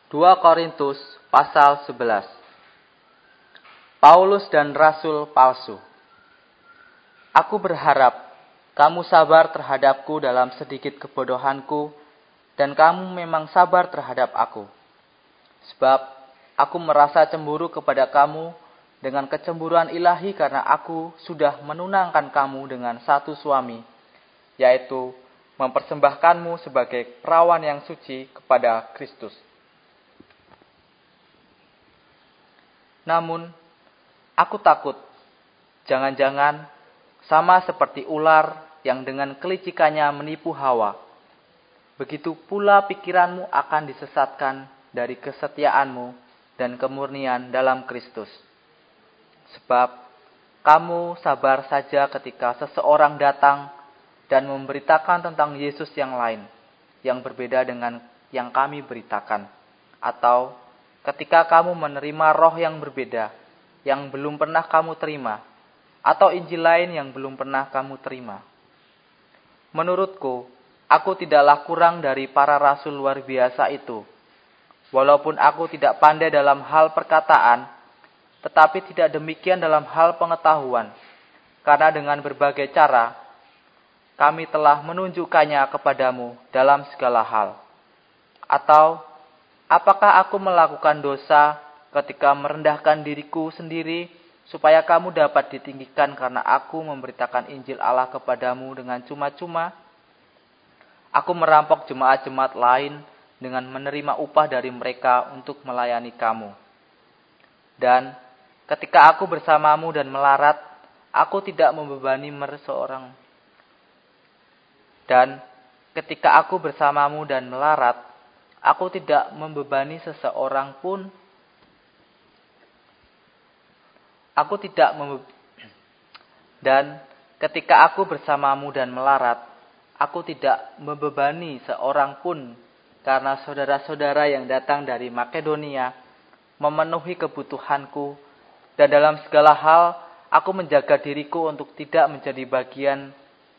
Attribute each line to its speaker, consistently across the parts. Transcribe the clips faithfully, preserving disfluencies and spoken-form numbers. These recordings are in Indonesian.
Speaker 1: dua Korintus pasal sebelas. Paulus dan Rasul palsu. Aku berharap kamu sabar terhadapku dalam sedikit kebodohanku, dan kamu memang sabar terhadap aku. Sebab aku merasa cemburu kepada kamu dengan kecemburuan ilahi karena aku sudah menunangkan kamu dengan satu suami, yaitu mempersembahkanmu sebagai perawan yang suci kepada Kristus. Namun, aku takut, jangan-jangan sama seperti ular yang dengan kelicikannya menipu Hawa, begitu pula pikiranmu akan disesatkan dari kesetiaanmu dan kemurnian dalam Kristus. Sebab kamu sabar saja ketika seseorang datang dan memberitakan tentang Yesus yang lain, yang berbeda dengan yang kami beritakan. Atau ketika kamu menerima roh yang berbeda, yang belum pernah kamu terima, atau Injil lain yang belum pernah kamu terima. Menurutku, aku tidaklah kurang dari para rasul luar biasa itu. Walaupun aku tidak pandai dalam hal perkataan, tetapi tidak demikian dalam hal pengetahuan, karena dengan berbagai cara, kami telah menunjukkannya kepadamu dalam segala hal. Atau, apakah aku melakukan dosa ketika merendahkan diriku sendiri, supaya kamu dapat ditinggikan karena aku memberitakan Injil Allah kepadamu dengan cuma-cuma? Aku merampok jemaat-jemaat lain dengan menerima upah dari mereka untuk melayani kamu. Dan ketika aku bersamamu dan melarat, aku tidak membebani seorang. Dan ketika aku bersamamu dan melarat, aku tidak membebani seseorang pun. Aku tidak membe- Dan ketika aku bersamamu dan melarat, aku tidak membebani seorang pun, karena saudara-saudara yang datang dari Makedonia memenuhi kebutuhanku, dan dalam segala hal aku menjaga diriku untuk tidak menjadi bagian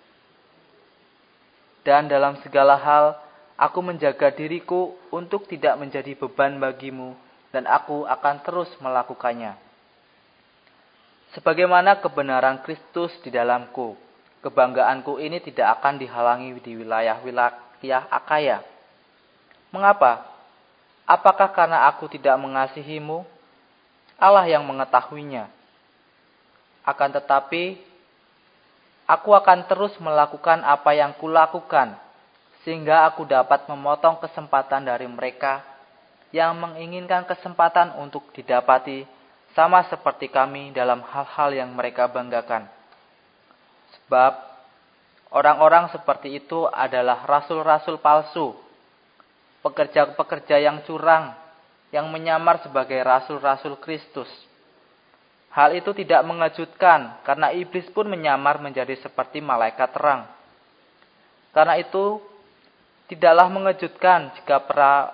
Speaker 1: dan dalam segala hal aku menjaga diriku untuk tidak menjadi beban bagimu, dan aku akan terus melakukannya. Sebagaimana kebenaran Kristus di dalamku, kebanggaanku ini tidak akan dihalangi di wilayah-wilayah Akaya. Mengapa? Apakah karena aku tidak mengasihimu? Allah yang mengetahuinya. Akan tetapi, aku akan terus melakukan apa yang kulakukan, sehingga aku dapat memotong kesempatan dari mereka yang menginginkan kesempatan untuk didapati, sama seperti kami dalam hal-hal yang mereka banggakan. Sebab orang-orang seperti itu adalah rasul-rasul palsu, pekerja-pekerja yang curang, yang menyamar sebagai rasul-rasul Kristus. Hal itu tidak mengejutkan, karena iblis pun menyamar menjadi seperti malaikat terang. Karena itu, tidaklah mengejutkan jika para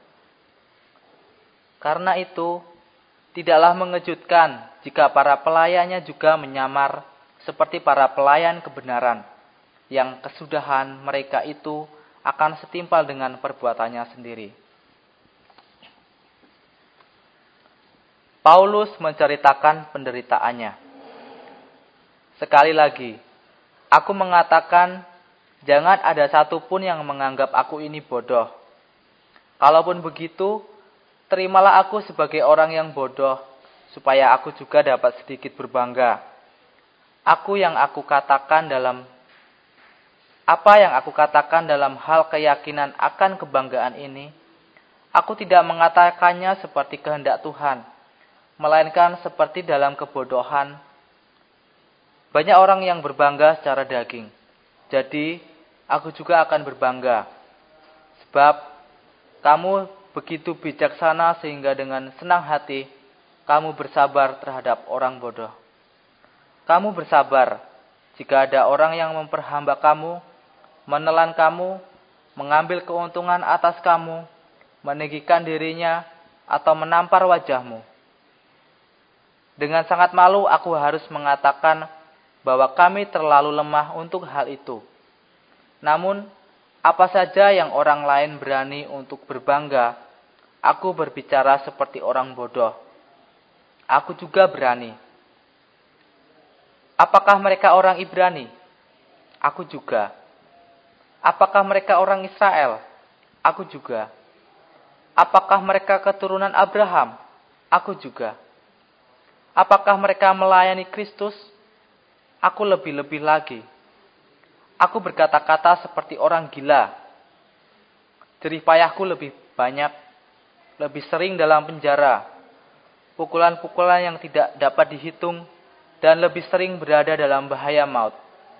Speaker 1: Karena itu, tidaklah mengejutkan jika para pelayannya juga menyamar seperti para pelayan kebenaran, yang kesudahan mereka itu akan setimpal dengan perbuatannya sendiri. Paulus menceritakan penderitaannya. Sekali lagi, aku mengatakan, jangan ada satupun yang menganggap aku ini bodoh. Kalaupun begitu, terimalah aku sebagai orang yang bodoh, supaya aku juga dapat sedikit berbangga. Aku yang aku katakan dalam apa yang aku katakan dalam hal keyakinan akan kebanggaan ini, aku tidak mengatakannya seperti kehendak Tuhan, melainkan seperti dalam kebodohan. Banyak orang yang berbangga secara daging, jadi aku juga akan berbangga. Sebab kamu begitu bijaksana sehingga dengan senang hati kamu bersabar terhadap orang bodoh. Kamu bersabar jika ada orang yang memperhamba kamu, menelan kamu, mengambil keuntungan atas kamu, meninggikan dirinya, atau menampar wajahmu. Dengan sangat malu aku harus mengatakan bahwa kami terlalu lemah untuk hal itu. Namun, apa saja yang orang lain berani untuk berbangga, Aku berbicara seperti orang bodoh. Aku juga berani. Apakah mereka orang Ibrani? Aku juga. Apakah mereka orang Israel? Aku juga. Apakah mereka keturunan Abraham? Aku juga. Apakah mereka melayani Kristus? Aku lebih-lebih lagi. Aku berkata-kata seperti orang gila. Jerih payahku lebih banyak, lebih sering dalam penjara. Pukulan-pukulan yang tidak dapat dihitung dan lebih sering berada dalam bahaya maut.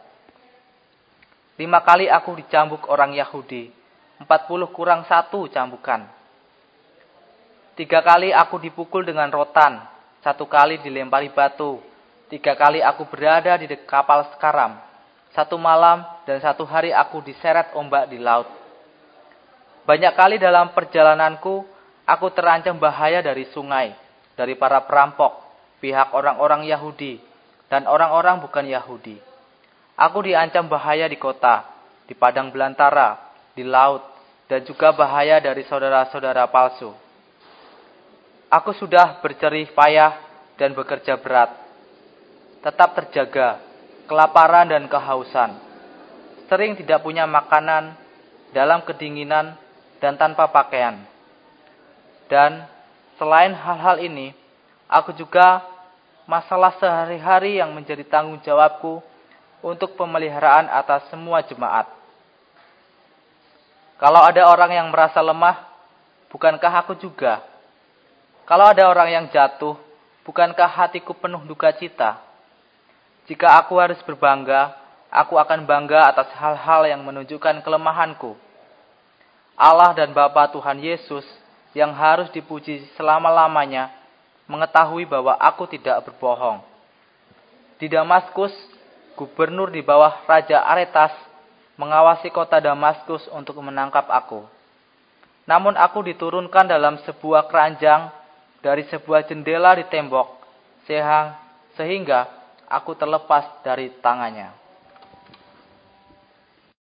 Speaker 1: Lima kali aku dicambuk orang Yahudi, empat puluh kurang satu cambukan. Tiga kali aku dipukul dengan rotan, satu kali dilempari batu, tiga kali aku berada di kapal sekaram, satu malam dan satu hari aku diseret ombak di laut. Banyak kali dalam perjalananku, aku terancam bahaya dari sungai, dari para perampok, pihak orang-orang Yahudi, dan orang-orang bukan Yahudi. Aku diancam bahaya di kota, di padang belantara, di laut, dan juga bahaya dari saudara-saudara palsu. Aku sudah berjerih payah dan bekerja berat. Tetap terjaga, kelaparan dan kehausan. Sering tidak punya makanan, dalam kedinginan, dan tanpa pakaian. Dan selain hal-hal ini, aku juga masalah sehari-hari yang menjadi tanggung jawabku untuk pemeliharaan atas semua jemaat. Kalau ada orang yang merasa lemah, bukankah aku juga? Kalau ada orang yang jatuh, bukankah hatiku penuh duka cita? Jika aku harus berbangga, aku akan bangga atas hal-hal yang menunjukkan kelemahanku. Allah dan Bapa Tuhan Yesus yang harus dipuji selama-lamanya mengetahui bahwa aku tidak berbohong. Di Damaskus, gubernur di bawah Raja Aretas mengawasi kota Damaskus untuk menangkap aku. Namun aku diturunkan dalam sebuah keranjang dari sebuah jendela di tembok, sehingga aku terlepas dari tangannya.